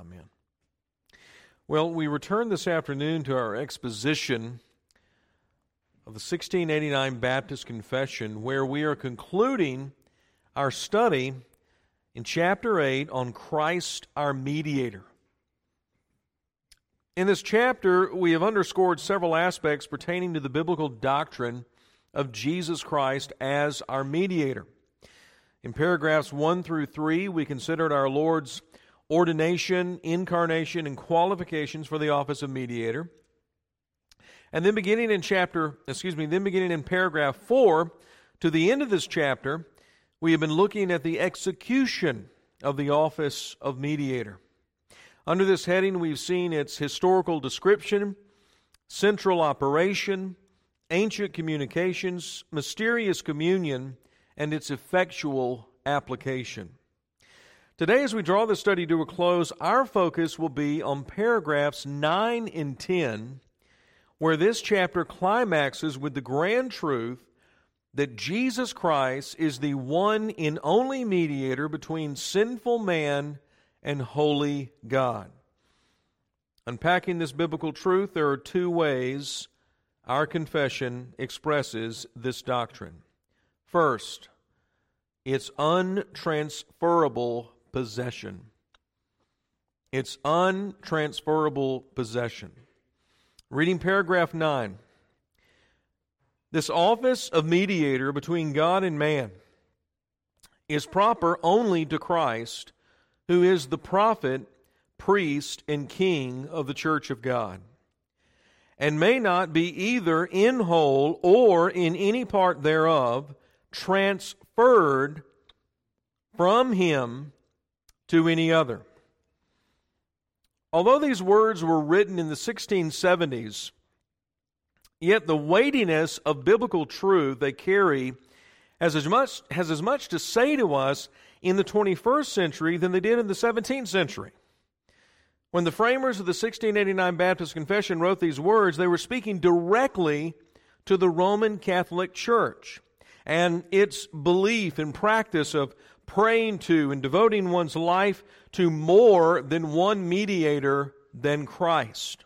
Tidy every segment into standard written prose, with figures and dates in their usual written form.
Amen. Well, we return this afternoon to our exposition of the 1689 Baptist Confession, where we are concluding our study in chapter 8 on Christ our mediator. In this chapter, we have underscored several aspects pertaining to the biblical doctrine of Jesus Christ as our mediator. In paragraphs 1 through 3, we considered our Lord's ordination, incarnation, and qualifications for the office of mediator. And then beginning in paragraph 4 to the end of this chapter, we have been looking at the execution of the office of mediator. Under this heading, we've seen its historical description, central operation, ancient communications, mysterious communion, and its effectual application. Today, as we draw the study to a close, our focus will be on paragraphs 9 and 10, where this chapter climaxes with the grand truth that Jesus Christ is the one and only mediator between sinful man and holy God. Unpacking this biblical truth, there are two ways our confession expresses this doctrine. First, it's untransferable possession. It's untransferable possession. Reading paragraph 9. This office of mediator between God and man is proper only to Christ, who is the prophet, priest, and king of the church of God, and may not be either in whole or in any part thereof transferred from him to any other. Although these words were written in the 1670s, yet the weightiness of biblical truth they carry has as much to say to us in the 21st century than they did in the 17th century. When the framers of the 1689 Baptist Confession wrote these words, they were speaking directly to the Roman Catholic Church and its belief and practice of praying to and devoting one's life to more than one mediator than Christ.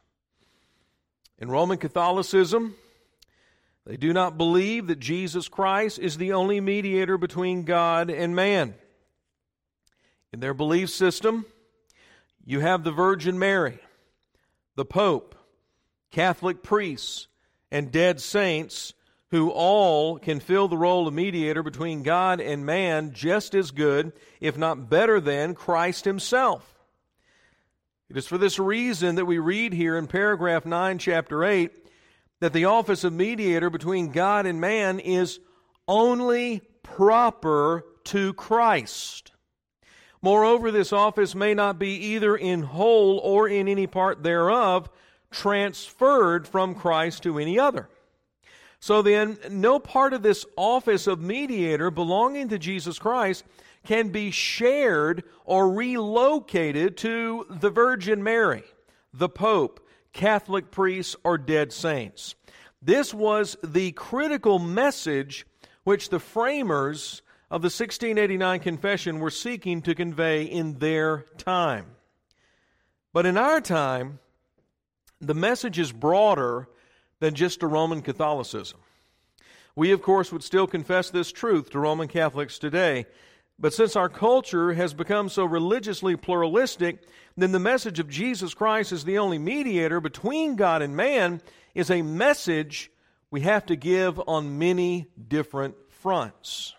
In Roman Catholicism, they do not believe that Jesus Christ is the only mediator between God and man. In their belief system, you have the Virgin Mary, the Pope, Catholic priests, and dead saints who all can fill the role of mediator between God and man just as good, if not better than, Christ himself. It is for this reason that we read here in paragraph 9, chapter 8, that the office of mediator between God and man is only proper to Christ. Moreover, this office may not be either in whole or in any part thereof transferred from Christ to any other. So then, no part of this office of mediator belonging to Jesus Christ can be shared or relocated to the Virgin Mary, the Pope, Catholic priests, or dead saints. This was the critical message which the framers of the 1689 Confession were seeking to convey in their time. But in our time, the message is broader than just to Roman Catholicism. We, of course, would still confess this truth to Roman Catholics today, but since our culture has become so religiously pluralistic, then the message of Jesus Christ as the only mediator between God and man is a message we have to give on many different fronts.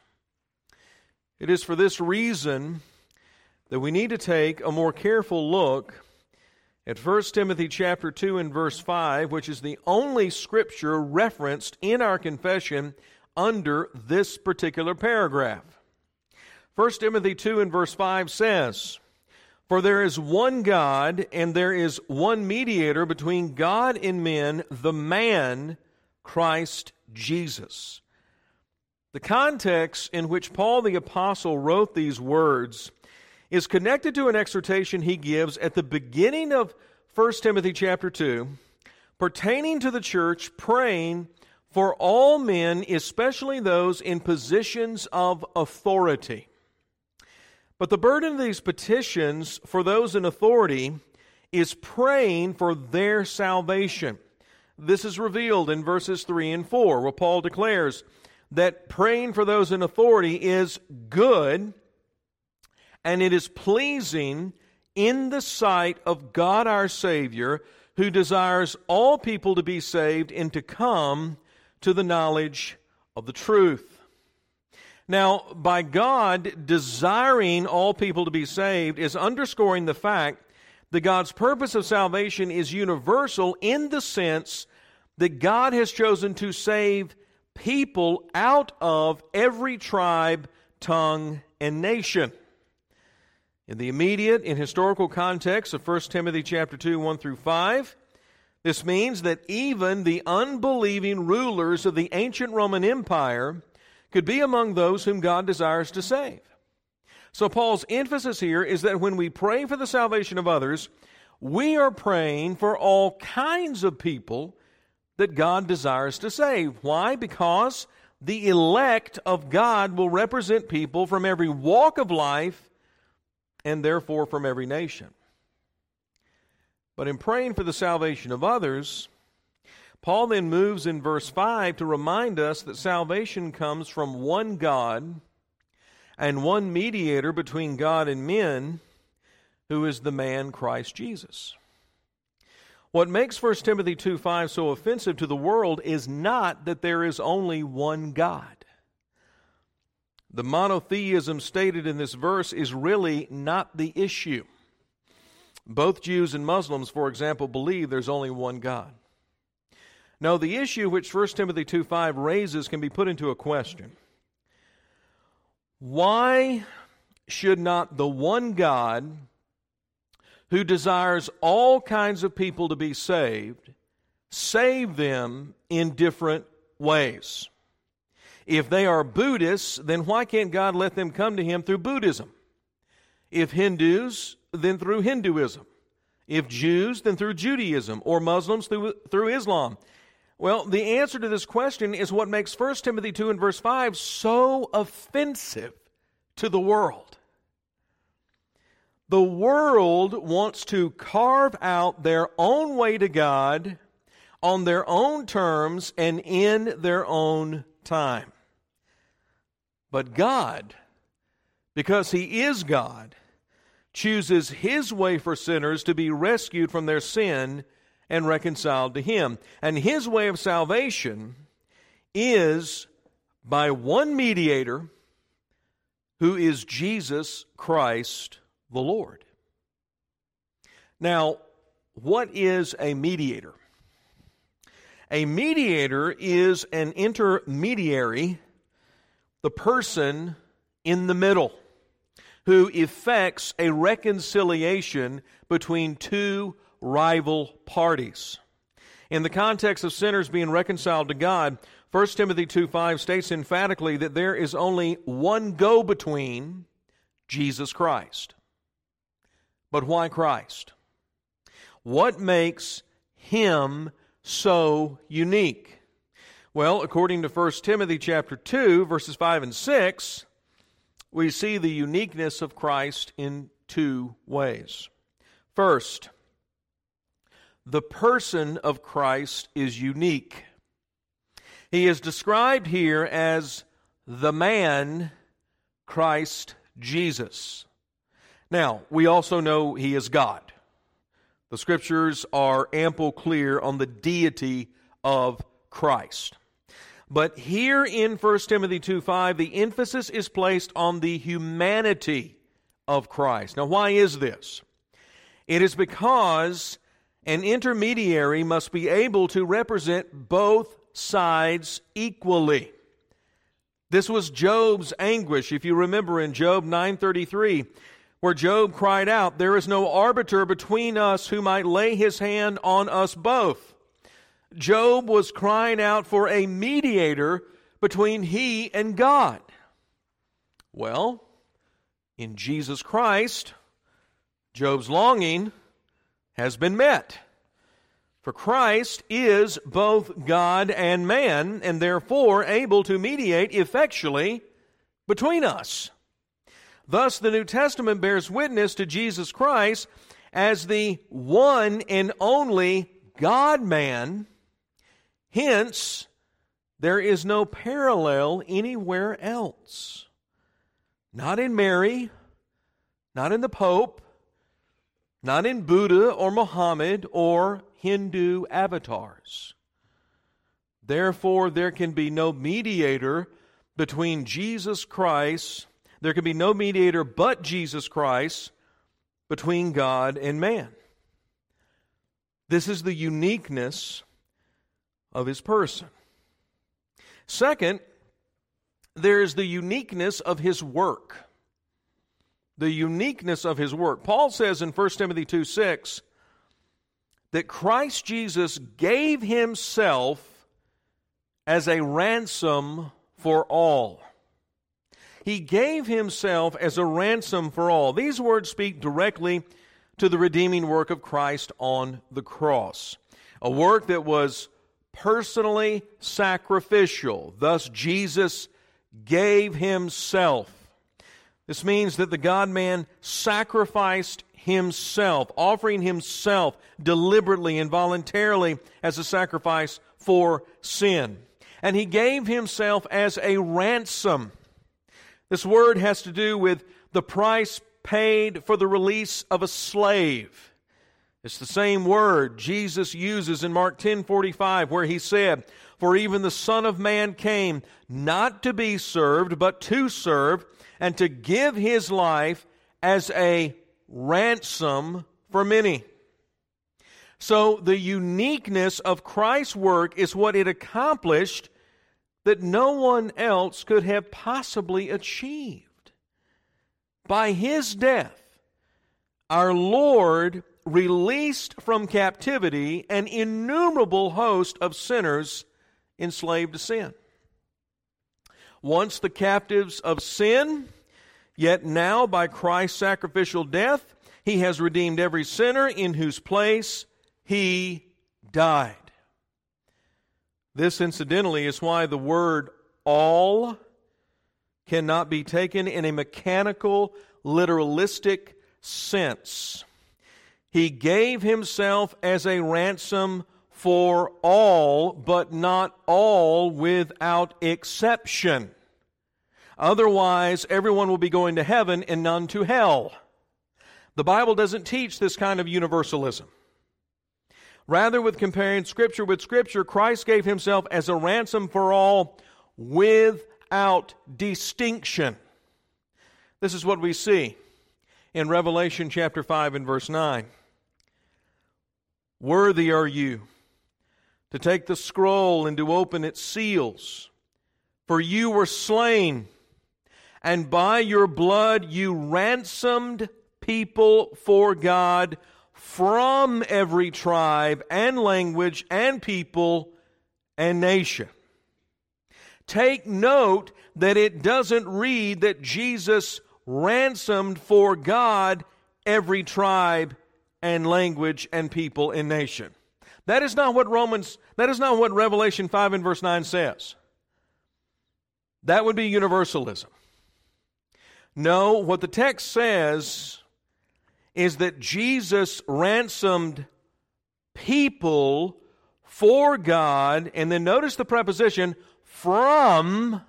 It is for this reason that we need to take a more careful look at 1 Timothy chapter 2 and verse 5, which is the only scripture referenced in our confession under this particular paragraph. 1 Timothy 2 and verse 5 says, "For there is one God, and there is one mediator between God and men, the man, Christ Jesus." The context in which Paul the Apostle wrote these words is connected to an exhortation he gives at the beginning of 1 Timothy chapter 2, pertaining to the church praying for all men, especially those in positions of authority. But the burden of these petitions for those in authority is praying for their salvation. This is revealed in verses 3 and 4, where Paul declares that praying for those in authority is good and it is pleasing in the sight of God our Savior, who desires all people to be saved and to come to the knowledge of the truth. Now, by God desiring all people to be saved is underscoring the fact that God's purpose of salvation is universal in the sense that God has chosen to save people out of every tribe, tongue, and nation. In the immediate and historical context of 1 Timothy chapter 2, 1 through 5, this means that even the unbelieving rulers of the ancient Roman Empire could be among those whom God desires to save. So Paul's emphasis here is that when we pray for the salvation of others, we are praying for all kinds of people that God desires to save. Why? Because the elect of God will represent people from every walk of life and therefore from every nation. But in praying for the salvation of others, Paul then moves in verse 5 to remind us that salvation comes from one God and one mediator between God and men, who is the man Christ Jesus. What makes 1 Timothy 2:5 so offensive to the world is not that there is only one God. The monotheism stated in this verse is really not the issue. Both Jews and Muslims, for example, believe there's only one God. No, the issue which 1 Timothy 2:5 raises can be put into a question. Why should not the one God who desires all kinds of people to be saved save them in different ways? If they are Buddhists, then why can't God let them come to Him through Buddhism? If Hindus, then through Hinduism. If Jews, then through Judaism, or Muslims through Islam. Well, the answer to this question is what makes 1 Timothy 2 and verse 5 so offensive to the world. The world wants to carve out their own way to God on their own terms and in their own time. But God, because He is God, chooses His way for sinners to be rescued from their sin and reconciled to Him. And His way of salvation is by one mediator, who is Jesus Christ the Lord. Now, what is a mediator? A mediator is an intermediary, the person in the middle, who effects a reconciliation between two rival parties. In the context of sinners being reconciled to God, 1 Timothy 2:5 states emphatically that there is only one go-between, Jesus Christ. But why Christ? What makes Him so unique? Well, according to 1 Timothy chapter 2, verses 5 and 6, we see the uniqueness of Christ in two ways. First, the person of Christ is unique. He is described here as the man Christ Jesus. Now, we also know He is God. The Scriptures are ample clear on the deity of Christ. But here in 1 Timothy 2:5, the emphasis is placed on the humanity of Christ. Now, why is this? It is because an intermediary must be able to represent both sides equally. This was Job's anguish, if you remember in Job 9:33, where Job cried out, "There is no arbiter between us who might lay his hand on us both." Job was crying out for a mediator between he and God. Well, in Jesus Christ, Job's longing has been met. For Christ is both God and man, and therefore able to mediate effectually between us. Thus, the New Testament bears witness to Jesus Christ as the one and only God-man. Hence, there is no parallel anywhere else. Not in Mary, not in the Pope, not in Buddha or Muhammad or Hindu avatars. Therefore, there can be no mediator between Jesus Christ. There can be no mediator but Jesus Christ between God and man. This is the uniqueness of His person. Second, there is the uniqueness of His work. The uniqueness of His work. Paul says in 1 Timothy 2:6 that Christ Jesus gave Himself as a ransom for all. He gave Himself as a ransom for all. These words speak directly to the redeeming work of Christ on the cross. A work that was personally sacrificial. Thus, Jesus gave Himself. This means that the God-man sacrificed Himself, offering Himself deliberately and voluntarily as a sacrifice for sin. And He gave Himself as a ransom. This word has to do with the price paid for the release of a slave. It's the same word Jesus uses in Mark 10:45, where He said, "For even the Son of Man came not to be served, but to serve, and to give His life as a ransom for many." So the uniqueness of Christ's work is what it accomplished that no one else could have possibly achieved. By His death, our Lord released from captivity an innumerable host of sinners enslaved to sin. Once the captives of sin, yet now by Christ's sacrificial death, He has redeemed every sinner in whose place He died. This, incidentally, is why the word all cannot be taken in a mechanical, literalistic sense. He gave Himself as a ransom for all, but not all without exception. Otherwise, everyone will be going to heaven and none to hell. The Bible doesn't teach this kind of universalism. Rather, with comparing Scripture with Scripture, Christ gave Himself as a ransom for all without distinction. This is what we see in Revelation chapter 5 and verse 9. "Worthy are you to take the scroll and to open its seals, for you were slain, and by your blood you ransomed people for God from every tribe and language and people and nation." Take note that it doesn't read that Jesus ransomed for God every tribe and language and people and nation. That is not what Revelation 5 and verse 9 says. That would be universalism. No, what the text says is that Jesus ransomed people for God, and then notice the preposition, from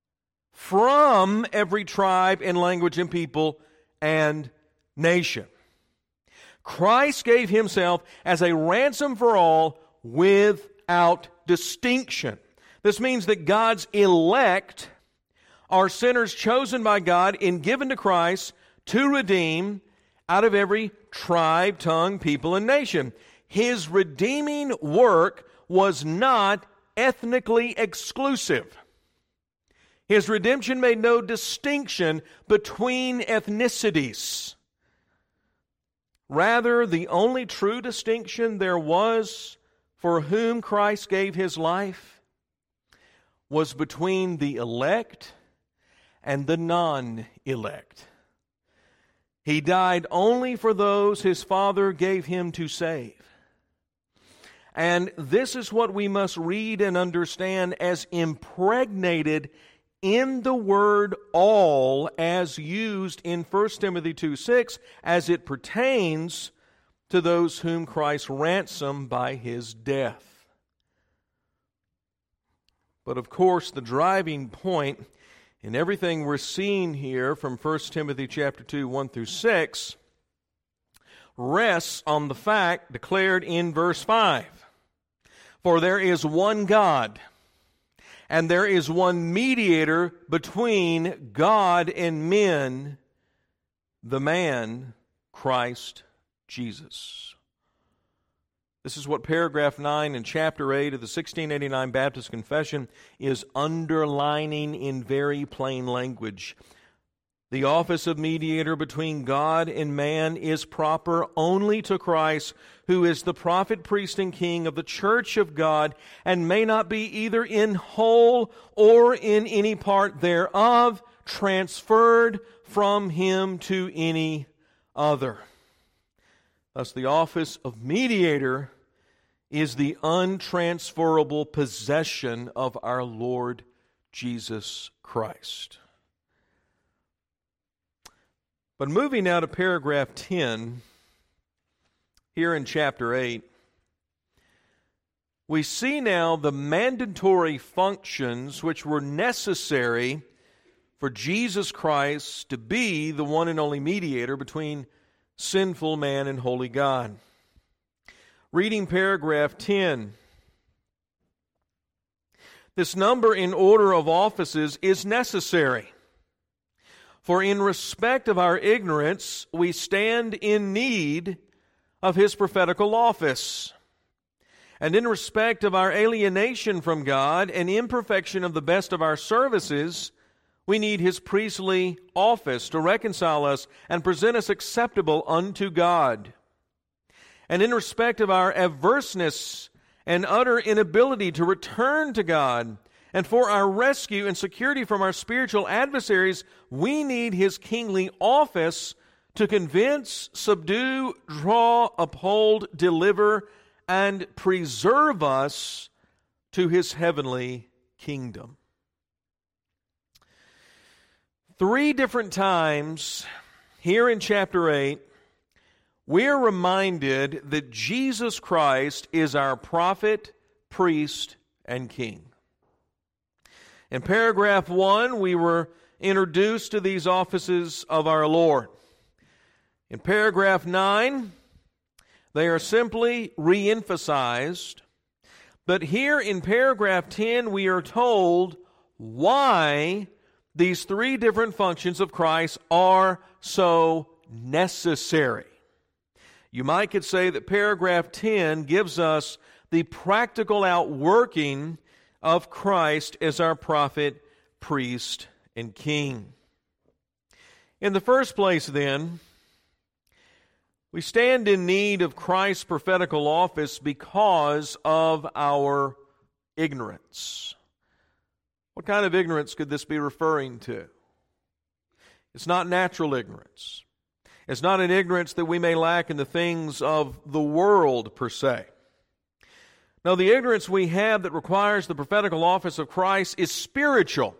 every tribe and language and people and nation. Christ gave Himself as a ransom for all without distinction. This means that God's elect are sinners chosen by God and given to Christ to redeem out of every tribe, tongue, people, and nation. His redeeming work was not ethnically exclusive. His redemption made no distinction between ethnicities. Rather, the only true distinction there was for whom Christ gave His life was between the elect and the non-elect. He died only for those His Father gave Him to save. And this is what we must read and understand as impregnated in the word all as used in 1 Timothy 2:6 as it pertains to those whom Christ ransomed by his death. But of course, the driving point in everything we're seeing here from 1 Timothy chapter 2, 1 through 6, rests on the fact declared in verse 5. For there is one God, and there is one mediator between God and men, the man, Christ Jesus. This is what paragraph 9 in chapter 8 of the 1689 Baptist Confession is underlining in very plain language. The office of mediator between God and man is proper only to Christ, who is the prophet, priest, and king of the church of God, and may not be either in whole or in any part thereof transferred from him to any other. Thus, the office of mediator is the untransferable possession of our Lord Jesus Christ. But moving now to paragraph 10, here in chapter 8, we see now the mandatory functions which were necessary for Jesus Christ to be the one and only mediator between sinful man and holy God. Reading paragraph 10, this number in order of offices is necessary. For in respect of our ignorance, we stand in need of his prophetical office. And in respect of our alienation from God and imperfection of the best of our services, we need his priestly office to reconcile us and present us acceptable unto God. And in respect of our averseness and utter inability to return to God, and for our rescue and security from our spiritual adversaries, we need his kingly office to convince, subdue, draw, uphold, deliver, and preserve us to his heavenly kingdom. 3 different times here in chapter 8, we're reminded that Jesus Christ is our prophet, priest, and king. In paragraph 1, we were introduced to these offices of our Lord. In paragraph 9, they are simply re-emphasized. But here in paragraph 10, we are told why these 3 different functions of Christ are so necessary. You might could say that paragraph 10 gives us the practical outworking of Christ as our prophet, priest, and king. In the first place, then, we stand in need of Christ's prophetical office because of our ignorance. What kind of ignorance could this be referring to? It's not natural ignorance. It's not an ignorance that we may lack in the things of the world per se. No, the ignorance we have that requires the prophetical office of Christ is spiritual.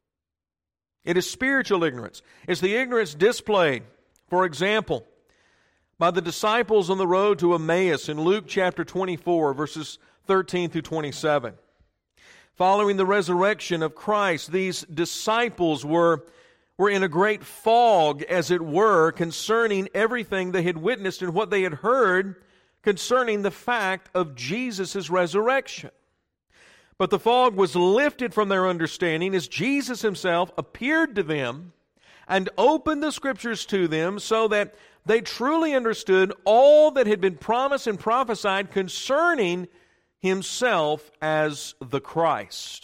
It is spiritual ignorance. It's the ignorance displayed, for example, by the disciples on the road to Emmaus in Luke chapter 24, verses 13 through 27. Following the resurrection of Christ, these disciples were in a great fog, as it were, concerning everything they had witnessed and what they had heard concerning the fact of Jesus' resurrection. But the fog was lifted from their understanding as Jesus himself appeared to them and opened the Scriptures to them so that they truly understood all that had been promised and prophesied concerning himself as the Christ.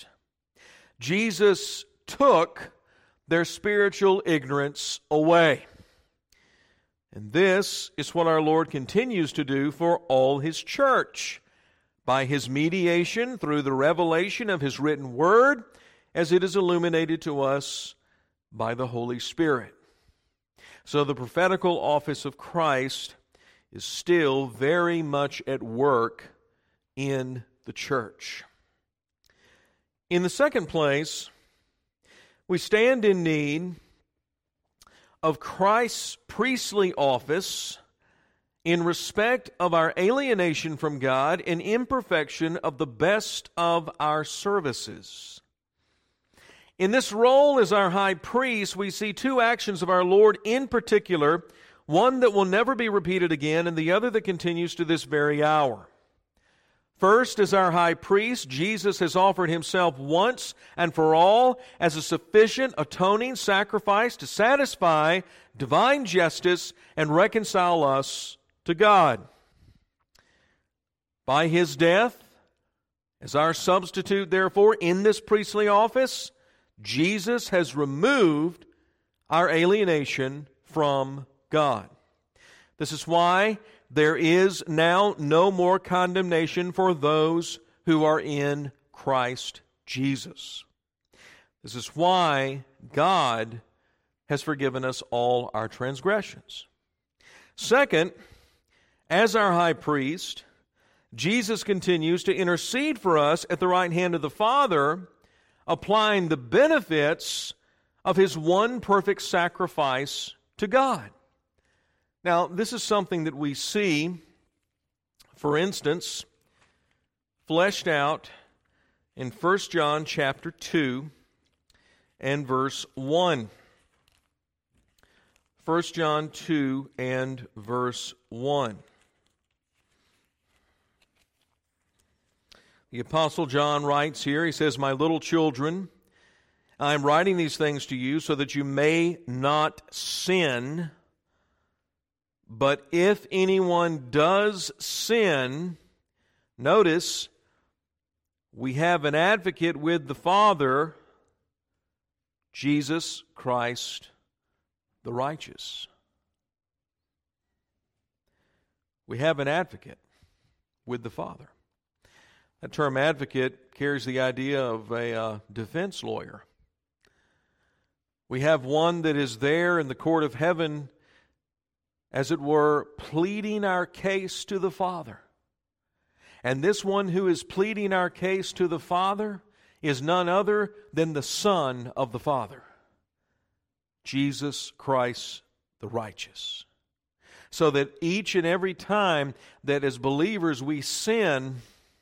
Jesus took their spiritual ignorance away. And this is what our Lord continues to do for all his church, by his mediation through the revelation of his written word, as it is illuminated to us by the Holy Spirit. So the prophetical office of Christ is still very much at work in the church. In the second place, We stand in need of Christ's priestly office in respect of our alienation from God and imperfection of the best of our services. In this role as our high priest, we see two actions of our Lord in particular, one that will never be repeated again and the other that continues to this very hour. First, as our high priest, Jesus has offered himself once and for all as a sufficient atoning sacrifice to satisfy divine justice and reconcile us to God. By his death, as our substitute, therefore, in this priestly office, Jesus has removed our alienation from God. This is why there is now no more condemnation for those who are in Christ Jesus. This is why God has forgiven us all our transgressions. Second, as our high priest, Jesus continues to intercede for us at the right hand of the Father, applying the benefits of his one perfect sacrifice to God. Now, this is something that we see, for instance, fleshed out in 1 John chapter 2 and verse 1. 1 John 2 and verse 1. The Apostle John writes here, he says, "My little children, I am writing these things to you so that you may not sin. But if anyone does sin," notice, "we have an advocate with the Father, Jesus Christ the righteous." We have an advocate with the Father. That term advocate carries the idea of a defense lawyer. We have one that is there in the court of heaven, as it were, pleading our case to the Father. And this one who is pleading our case to the Father is none other than the Son of the Father, Jesus Christ the righteous. So that each and every time that as believers we sin,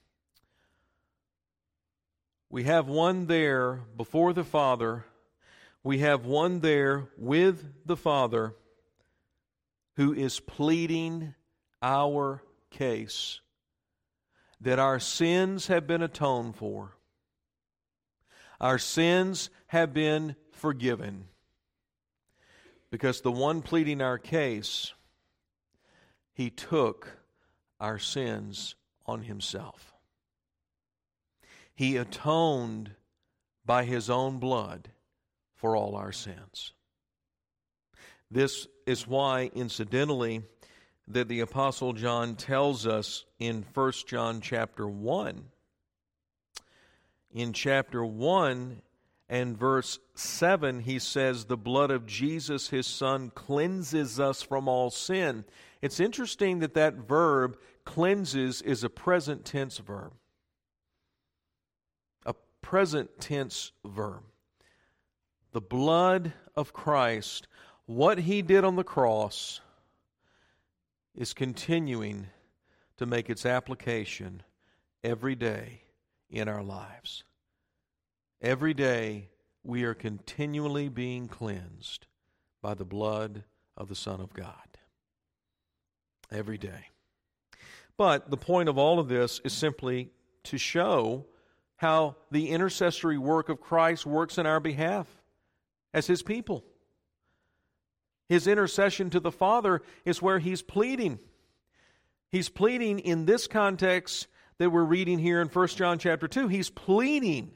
we have one there before the Father, we have one there with the Father who is pleading our case that our sins have been atoned for. Our sins have been forgiven. Because the one pleading our case, he took our sins on himself. He atoned by his own blood for all our sins. This is why, incidentally, that the Apostle John tells us in 1 John chapter 1. In chapter 1 and verse 7, he says, "The blood of Jesus, his Son, cleanses us from all sin." It's interesting that that verb, cleanses, is a present tense verb. A present tense verb. The blood of Christ, what he did on the cross, is continuing to make its application every day in our lives. Every day we are continually being cleansed by the blood of the Son of God. Every day. But the point of all of this is simply to show how the intercessory work of Christ works in our behalf as his people. His intercession to the Father is where he's pleading. He's pleading in this context that we're reading here in 1 John chapter 2. He's pleading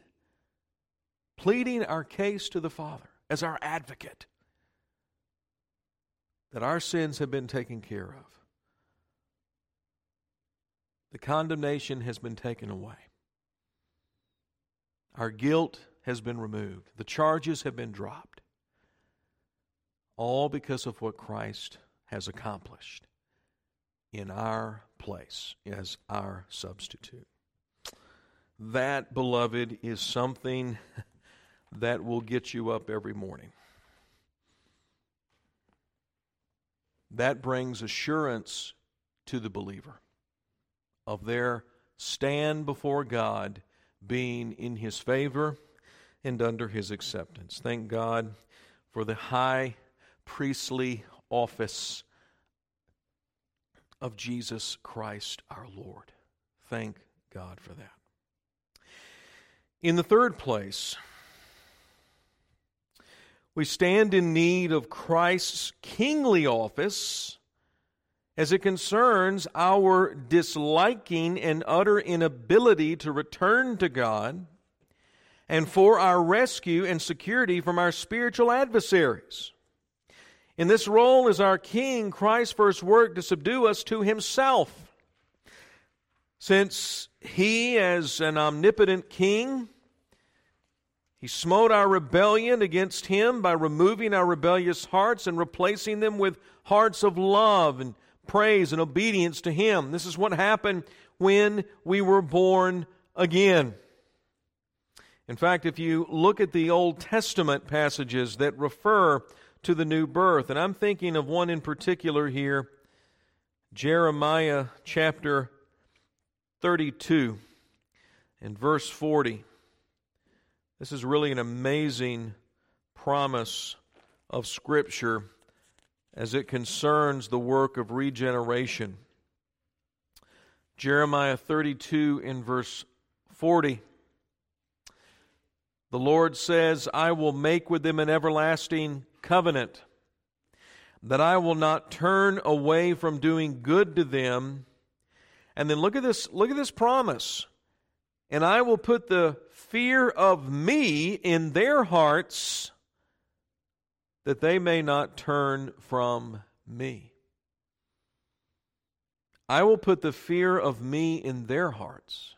our case to the Father as our advocate, that our sins have been taken care of. The condemnation has been taken away. Our guilt has been removed. The charges have been dropped. All because of what Christ has accomplished in our place as our substitute. That, beloved, is something that will get you up every morning. That brings assurance to the believer of their stand before God being in His favor and under His acceptance. Thank God for the high priestly office of Jesus Christ our Lord. Thank God for that. In the third place, we stand in need of Christ's kingly office as it concerns our disliking and utter inability to return to God, and for our rescue and security from our spiritual adversaries. In this role as our King, Christ first worked to subdue us to Himself. Since He, as an omnipotent King, He smote our rebellion against Him by removing our rebellious hearts and replacing them with hearts of love and praise and obedience to Him. This is what happened when we were born again. In fact, if you look at the Old Testament passages that refer to the new birth, and I'm thinking of one in particular here, Jeremiah chapter 32 and verse 40. This is really an amazing promise of Scripture as it concerns the work of regeneration. Jeremiah 32 in verse 40. The Lord says, "I will make with them an everlasting covenant, that I will not turn away from doing good to them." And then look at this promise. "And I will put the fear of me in their hearts, that they may not turn from me." I will put the fear of me in their hearts,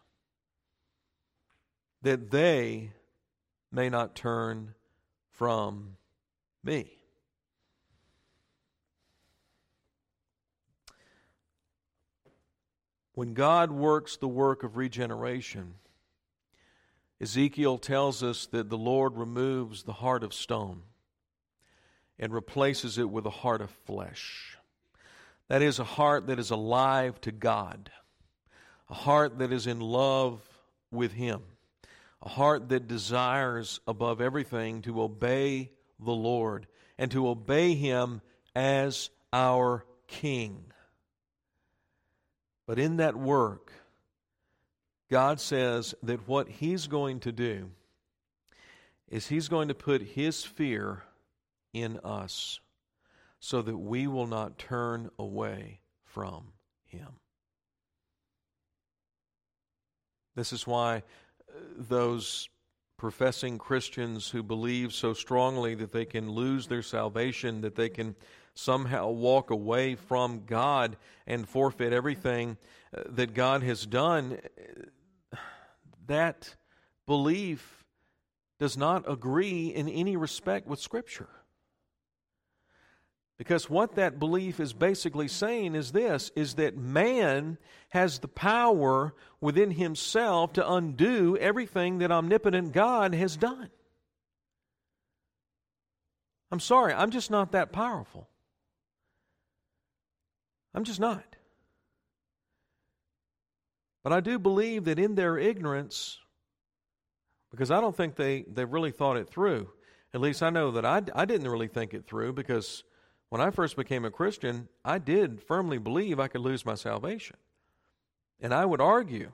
that they may not turn from me. When God works the work of regeneration, Ezekiel tells us that the Lord removes the heart of stone and replaces it with a heart of flesh. That is, a heart that is alive to God, a heart that is in love with Him, a heart that desires above everything to obey the Lord and to obey Him as our King. But in that work, God says that what He's going to do is He's going to put His fear in us so that we will not turn away from Him. This is why those professing Christians who believe so strongly that they can lose their salvation, that they can somehow walk away from God and forfeit everything that God has done, that belief does not agree in any respect with Scripture. Because what that belief is basically saying is this, is that man has the power within himself to undo everything that omnipotent God has done. I'm sorry, I'm just not that powerful. I'm just not. But I do believe that in their ignorance, because I don't think they really thought it through. At least I know that I didn't really think it through, because when I first became a Christian, I did firmly believe I could lose my salvation. And I would argue,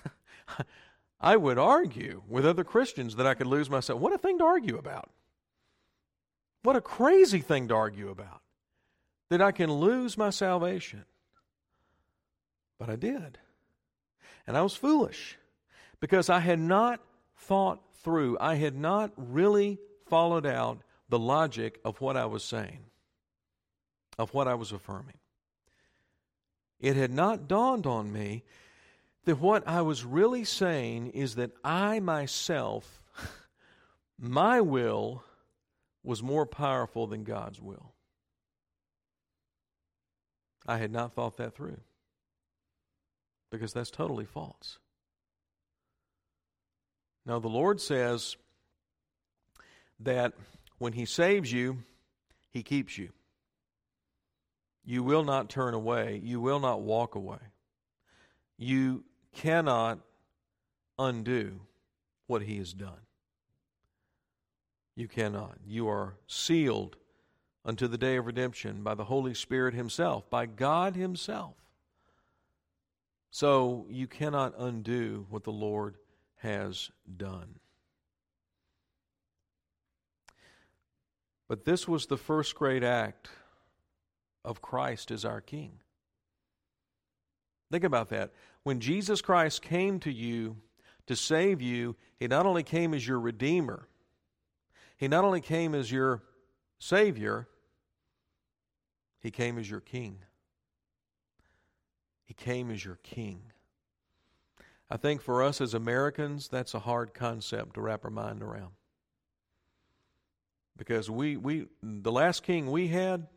with other Christians that I could lose my salvation. What a thing to argue about. What a crazy thing to argue about. That I can lose my salvation. But I did. And I was foolish, because I had not thought through. I had not really followed out the logic of what I was saying, of what I was affirming. It had not dawned on me that what I was really saying is that I myself, my will, was more powerful than God's will. I had not thought that through, because that's totally false. Now the Lord says that when He saves you, He keeps you. You will not turn away. You will not walk away. You cannot undo what He has done. You cannot. You are sealed unto the day of redemption by the Holy Spirit Himself, by God Himself. So you cannot undo what the Lord has done. But this was the first great act of Christ as our King. Think about that. When Jesus Christ came to you to save you, He not only came as your Redeemer, He not only came as your Savior, He came as your King. He came as your King. I think for us as Americans, that's a hard concept to wrap our mind around. Because the last king we had,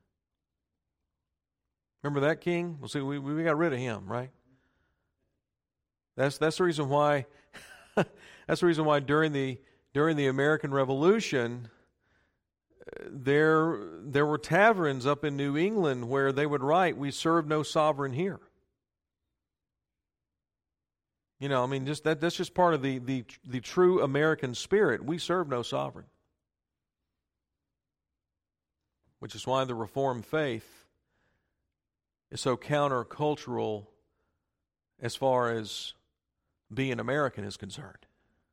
remember that king? Well, see, we got rid of him, right? That's the reason why. That's the reason why during the American Revolution, there were taverns up in New England where they would write, "We serve no sovereign here." You know, I mean, that's just part of the true American spirit. We serve no sovereign. Which is why the Reformed faith is so countercultural as far as being American is concerned.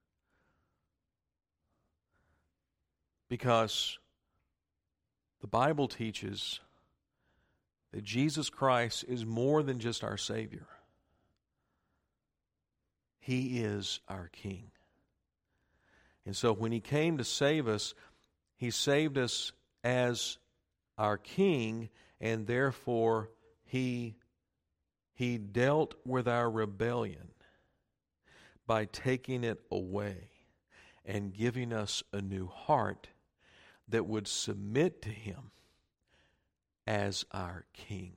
Because the Bible teaches that Jesus Christ is more than just our Savior. He is our King. And so when He came to save us, He saved us as our King, and therefore He dealt with our rebellion by taking it away and giving us a new heart that would submit to Him as our King.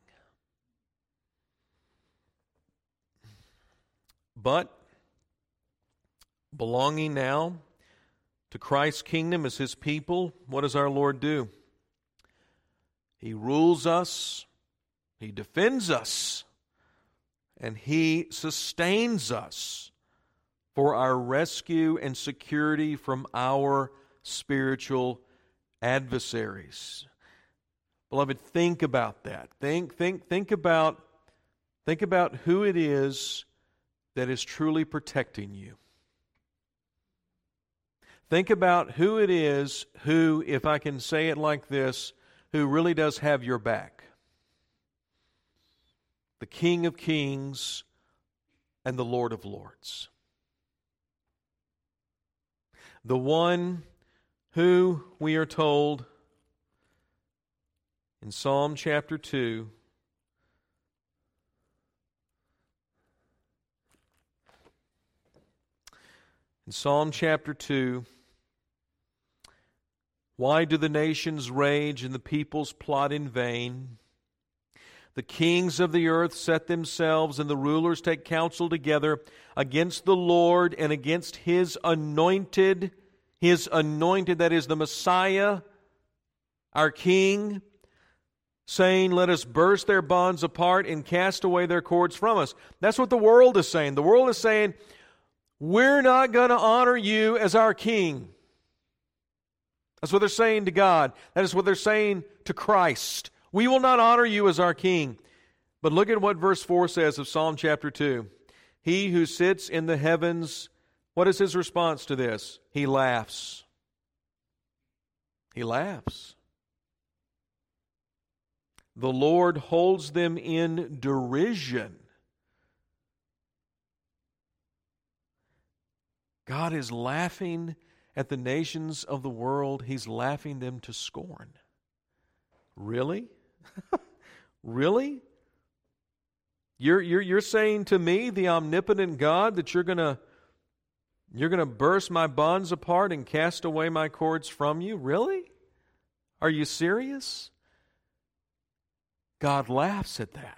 But belonging now to Christ's kingdom as His people, what does our Lord do? He rules us, He defends us, and He sustains us for our rescue and security from our spiritual adversaries. Beloved, think about that. Think about who it is that is truly protecting you. Think about who it is who, if I can say it like this, who really does have your back. The King of Kings and the Lord of Lords. The one who, we are told in Psalm chapter 2, in Psalm chapter 2, why do the nations rage and the peoples plot in vain? The kings of the earth set themselves, and the rulers take counsel together against the Lord and against His anointed, that is the Messiah, our King, saying, "Let us burst their bonds apart and cast away their cords from us." That's what the world is saying. The world is saying, we're not going to honor you as our King. That's what they're saying to God. That is what they're saying to Christ. We will not honor you as our King. But look at what verse 4 says of Psalm chapter 2. He who sits in the heavens, what is His response to this? He laughs. He laughs. The Lord holds them in derision. God is laughing at the nations of the world. He's laughing them to scorn. Really? Really? You're saying to me, the omnipotent God, that you're gonna burst my bonds apart and cast away my cords from you? Really? Are you serious? God laughs at that.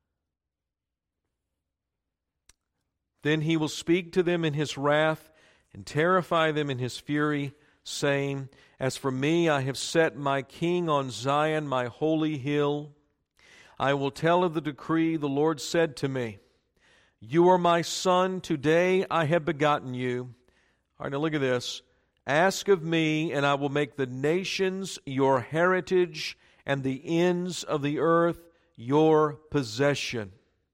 Then He will speak to them in His wrath and terrify them in his fury, saying, As for me, I have set my king on Zion, my holy hill. I will tell of the decree the Lord said to me, You are my son, today I have begotten you. All right, now look at this. Ask of me, and I will make the nations your heritage, and the ends of the earth your possession.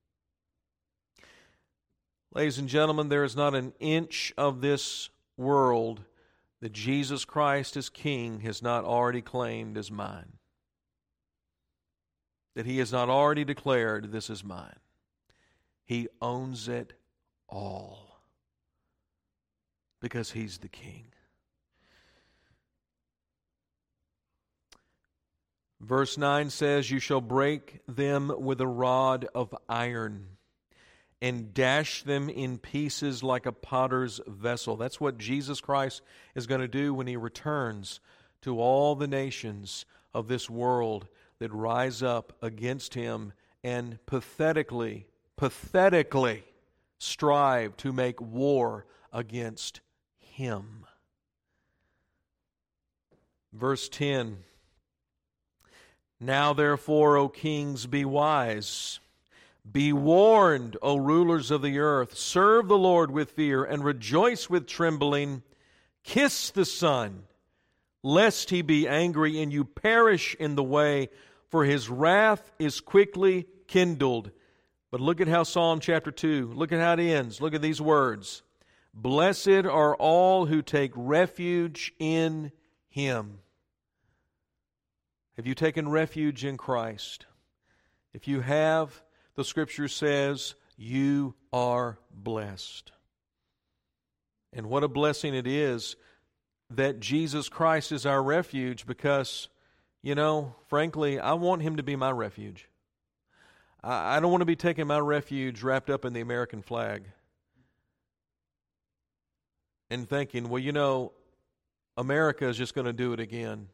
Ladies and gentlemen, there is not an inch of this world that Jesus Christ as King has not already claimed as mine. That He has not already declared, this is mine. He owns it all because He's the King. Verse 9 says, You shall break them with a rod of iron and dash them in pieces like a potter's vessel. That's what Jesus Christ is going to do when He returns to all the nations of this world that rise up against Him and pathetically strive to make war against Him. Verse 10, Now therefore, O kings, be wise. Be warned, O rulers of the earth. Serve the Lord with fear and rejoice with trembling. Kiss the Son, lest He be angry and you perish in the way, for His wrath is quickly kindled. But look at how Psalm chapter 2, look at how it ends. Look at these words. Blessed are all who take refuge in Him. Have you taken refuge in Christ? If you have, the Scripture says, you are blessed. And what a blessing it is that Jesus Christ is our refuge because, frankly, I want Him to be my refuge. I don't want to be taking my refuge wrapped up in the American flag and thinking, America is just going to do it again.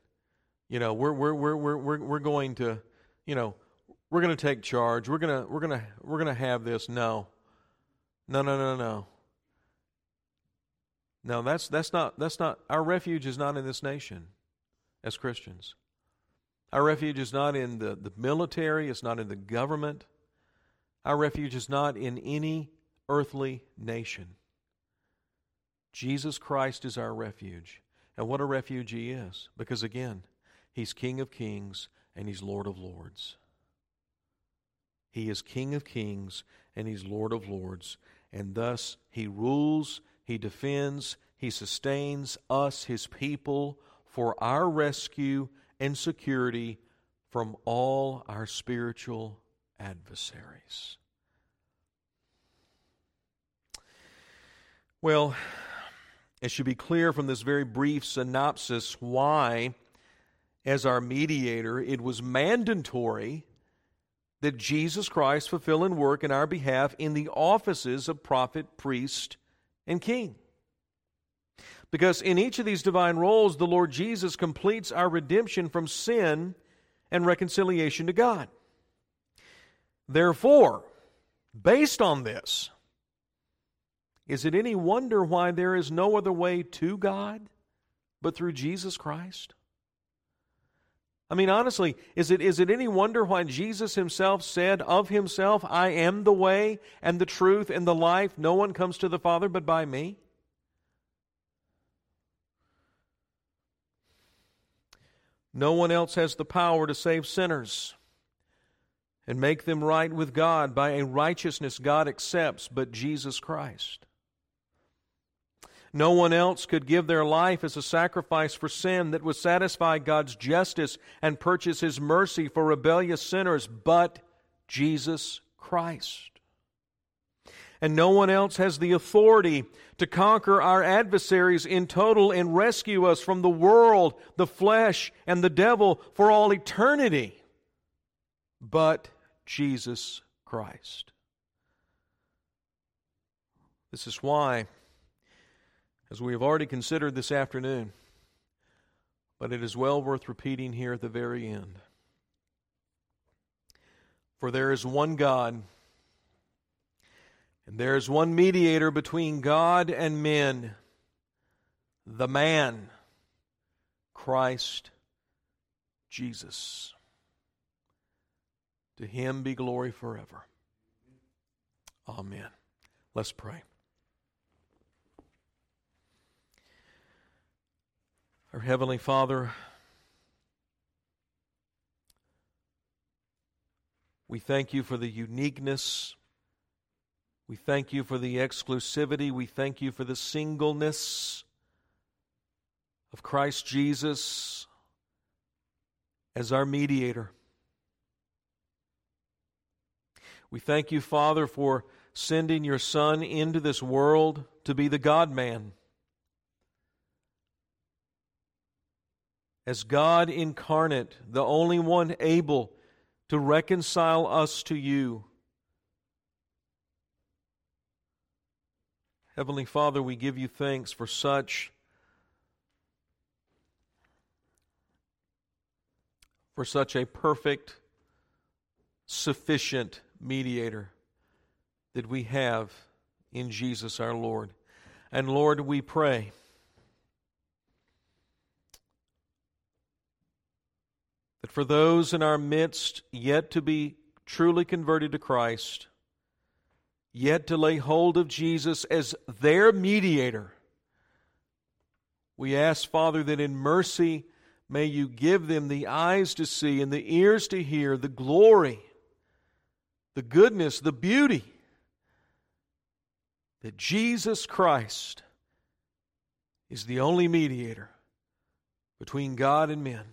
We're going to, we're going to take charge. We're going to have this. No. No, that's not our refuge is not in this nation as Christians. Our refuge is not in the military, it's not in the government. Our refuge is not in any earthly nation. Jesus Christ is our refuge. And what a refuge He is. Because again, He's King of kings and He's Lord of lords. He is King of kings and He's Lord of lords. And thus He rules, He defends, He sustains us, His people, for our rescue and security from all our spiritual adversaries. Well, it should be clear from this very brief synopsis why, as our mediator, it was mandatory that Jesus Christ fulfill and work in our behalf in the offices of prophet, priest, and king. Because in each of these divine roles, the Lord Jesus completes our redemption from sin and reconciliation to God. Therefore, based on this, is it any wonder why there is no other way to God but through Jesus Christ? I mean, honestly, is it any wonder why Jesus Himself said of Himself, I am the way and the truth and the life. No one comes to the Father but by me? No one else has the power to save sinners and make them right with God by a righteousness God accepts but Jesus Christ. No one else could give their life as a sacrifice for sin that would satisfy God's justice and purchase His mercy for rebellious sinners but Jesus Christ. And no one else has the authority to conquer our adversaries in total and rescue us from the world, the flesh, and the devil for all eternity but Jesus Christ. This is why, as we have already considered this afternoon, but it is well worth repeating here at the very end. For there is one God, and there is one mediator between God and men, the man, Christ Jesus. To Him be glory forever. Amen. Let's pray. Our Heavenly Father, we thank You for the uniqueness. We thank You for the exclusivity. We thank You for the singleness of Christ Jesus as our mediator. We thank You, Father, for sending Your Son into this world to be the God-man. As God incarnate, the only one able to reconcile us to You. Heavenly Father, we give You thanks for such a perfect, sufficient mediator that we have in Jesus our Lord. And Lord, we pray that for those in our midst yet to be truly converted to Christ, yet to lay hold of Jesus as their mediator, we ask, Father, that in mercy may You give them the eyes to see and the ears to hear the glory, the goodness, the beauty that Jesus Christ is the only mediator between God and men.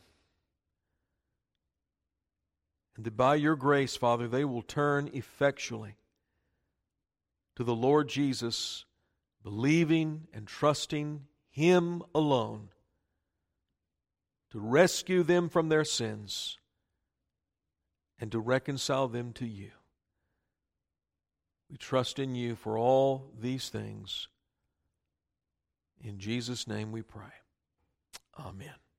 And that by Your grace, Father, they will turn effectually to the Lord Jesus, believing and trusting Him alone to rescue them from their sins and to reconcile them to You. We trust in You for all these things. In Jesus' name we pray. Amen.